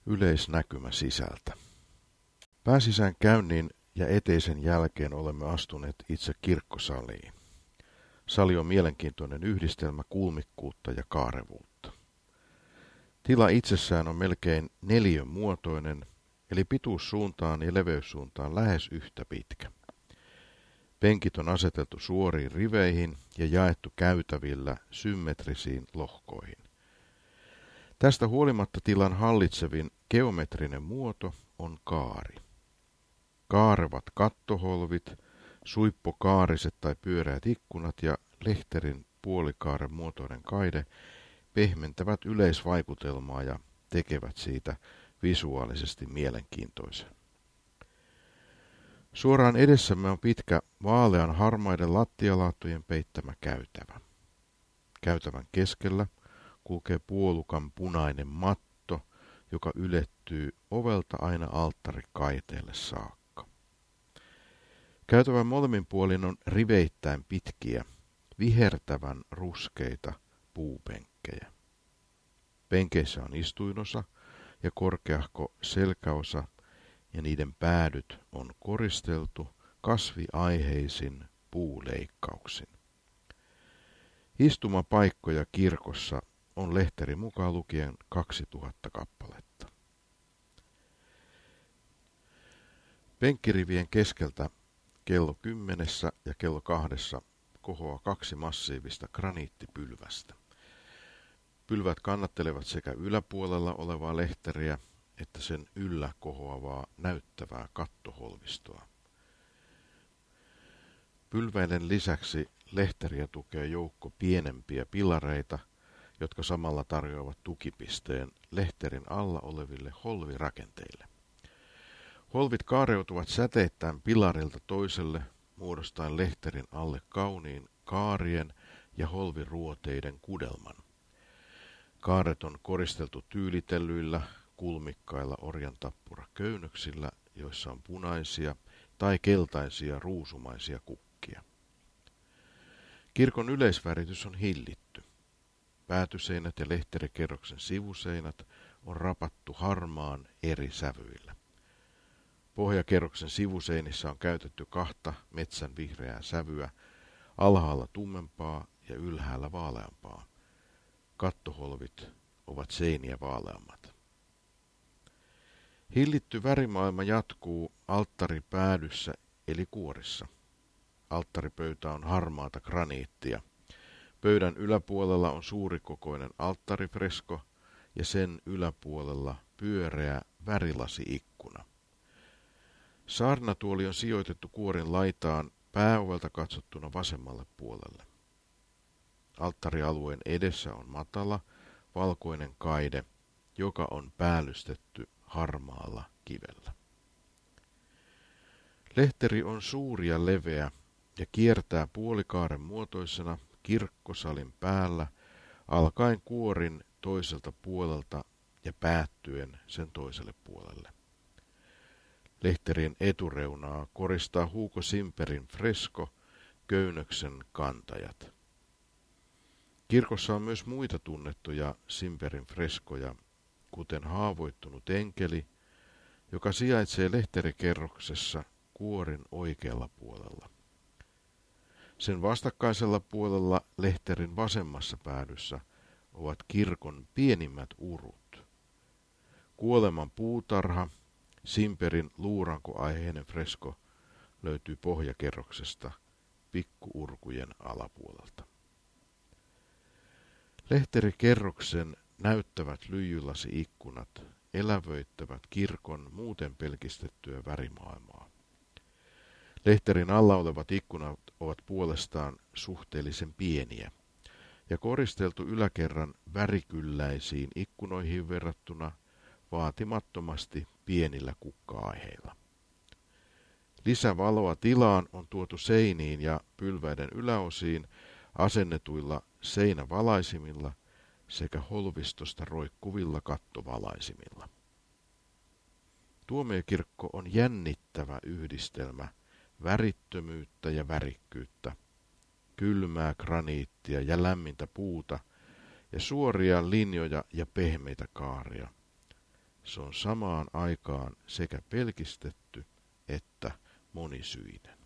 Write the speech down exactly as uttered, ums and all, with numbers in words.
Yleisnäkymä sisältä. Pääsisään käynnin ja eteisen jälkeen olemme astuneet itse kirkkosaliin. Sali on mielenkiintoinen yhdistelmä kulmikkuutta ja kaarevuutta. Tila itsessään on melkein neliön muotoinen, eli pituussuuntaan ja leveyssuuntaan lähes yhtä pitkä. Penkit on aseteltu suoriin riveihin ja jaettu käytävillä symmetrisiin lohkoihin. Tästä huolimatta tilan hallitsevin geometrinen muoto on kaari. Kaarevat kattoholvit, suippokaariset tai pyöreät ikkunat ja lehterin puolikaaren muotoinen kaide pehmentävät yleisvaikutelmaa ja tekevät siitä visuaalisesti mielenkiintoisen. Suoraan edessämme on pitkä vaalean harmaiden lattialaattojen peittämä käytävä. Käytävän keskellä kulkee puolukan punainen matto, joka ylettyy ovelta aina alttarikaiteelle saakka. Käytävän molemmin puolin on riveittäin pitkiä, vihertävän ruskeita puupenkkejä. Penkeissä on istuinosa ja korkeahko selkäosa, ja niiden päädyt on koristeltu kasviaiheisin puuleikkauksin. Istumapaikkoja kirkossa on lehteri mukaan lukien kaksituhatta kappaletta. Penkkirivien keskeltä kello kymmenessä ja kello kahdessa kohoaa kaksi massiivista graniittipylvästä. Pylvät kannattelevat sekä yläpuolella olevaa lehteriä että sen yllä kohoavaa näyttävää kattoholvistoa. Pylväiden lisäksi lehteriä tukee joukko pienempiä pilareita, jotka samalla tarjoavat tukipisteen lehterin alla oleville holvirakenteille. Holvit kaareutuvat säteittäin pilarilta toiselle, muodostaen lehterin alle kauniin kaarien ja holviruoteiden kudelman. Kaaret on koristeltu tyylitellyillä, kulmikkailla orjantappura-köynnöksillä, joissa on punaisia tai keltaisia ruusumaisia kukkia. Kirkon yleisväritys on hillitty. Päätyseinät ja lehterikerroksen sivuseinät on rapattu harmaan eri sävyillä. Pohjakerroksen sivuseinissä on käytetty kahta metsän vihreää sävyä, alhaalla tummempaa ja ylhäällä vaaleampaa. Kattoholvit ovat seiniä vaaleammat. Hillitty värimaailma jatkuu alttaripäädyssä eli kuorissa. Alttaripöytä on harmaata graniittia. Pöydän yläpuolella on suurikokoinen alttarifresko ja sen yläpuolella pyöreä värilasi-ikkuna. Saarnatuoli on sijoitettu kuorin laitaan pääovelta katsottuna vasemmalle puolelle. Alttarialueen edessä on matala, valkoinen kaide, joka on päällystetty harmaalla kivellä. Lehteri on suuri ja leveä ja kiertää puolikaaren muotoisena kirkkosalin päällä alkaen kuorin toiselta puolelta ja päättyen sen toiselle puolelle. Lehterin etureunaa koristaa Hugo Simperin fresko Köynnöksen kantajat. Kirkossa on myös muita tunnettuja Simperin freskoja, kuten Haavoittunut enkeli, joka sijaitsee lehterikerroksessa kuorin oikealla puolella. Sen vastakkaisella puolella lehterin vasemmassa päädyssä ovat kirkon pienimmät urut. Kuoleman puutarha, Simperin luurankoaiheinen fresko, löytyy pohjakerroksesta pikkuurkujen alapuolelta. Lehterikerroksen näyttävät lyijylasi-ikkunat elävöittävät kirkon muuten pelkistettyä värimaailmaa. Lehterin alla olevat ikkunat ovat puolestaan suhteellisen pieniä, ja koristeltu yläkerran värikylläisiin ikkunoihin verrattuna vaatimattomasti pienillä kukka-aiheilla. Lisävaloa tilaan on tuotu seiniin ja pylväiden yläosiin asennetuilla seinävalaisimilla sekä holvistosta roikkuvilla kattovalaisimilla. Tuomiokirkko on jännittävä yhdistelmä värittömyyttä ja värikkyyttä, kylmää graniittia ja lämmintä puuta ja suoria linjoja ja pehmeitä kaaria, Se on samaan aikaan sekä pelkistetty että monisyinen.